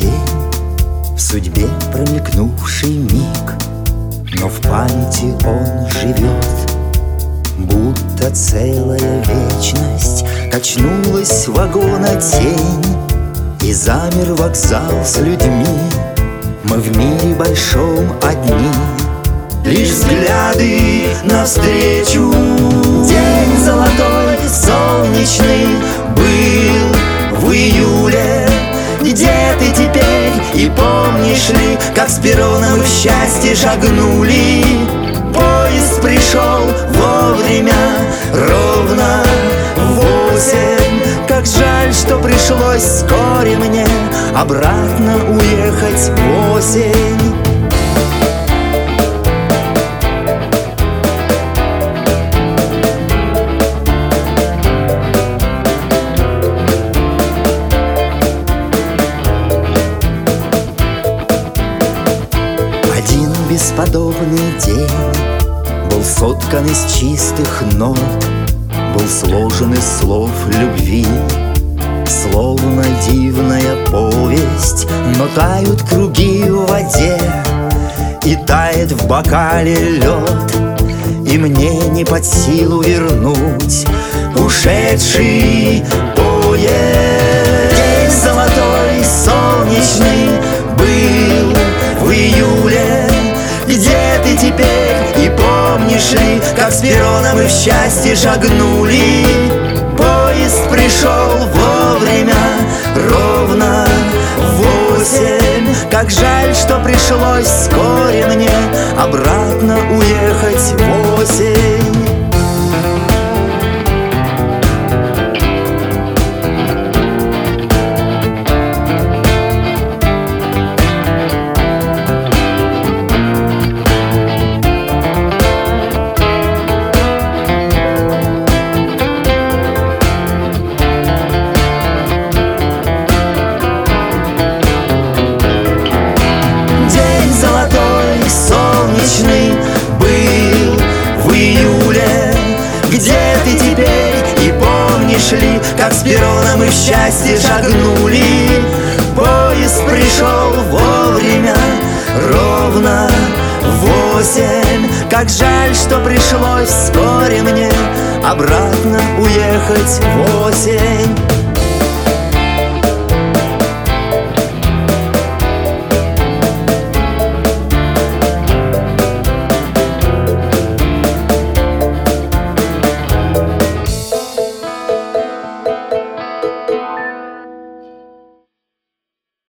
день, в судьбе промелькнувший миг, но в памяти он живет, будто целая вечность. Качнулась вагона тень, и замер вокзал с людьми. Мы в мире большом одни, лишь взгляды навстречу. День золотой, солнечный был в июле. Где ты теперь, и помнишь ли, как с перроном в счастье шагнули? Поезд пришел вовремя, ровно в 8. Как жаль, что пришлось вскоре мне обратно уехать в осень. Один бесподобный день был соткан из чистых нот, был сложен из слов любви, словно дивная повесть. Но тают круги в воде, и тает в бокале лед, и мне не под силу вернуть ушедший поезд. День золотой, солнечный был в июле. Где ты теперь, и помнишь ли, как с перрона мы в счастье шагнули? Поезд пришел вовремя, ровно в 8. Как жаль, что пришлось вскоре мне обратно уехать в осень. Был в июле. Где ты теперь, и помнишь ли, как с перрона мы в счастье шагнули? Поезд пришел вовремя, ровно в 8. Как жаль, что пришлось вскоре мне обратно уехать в осень.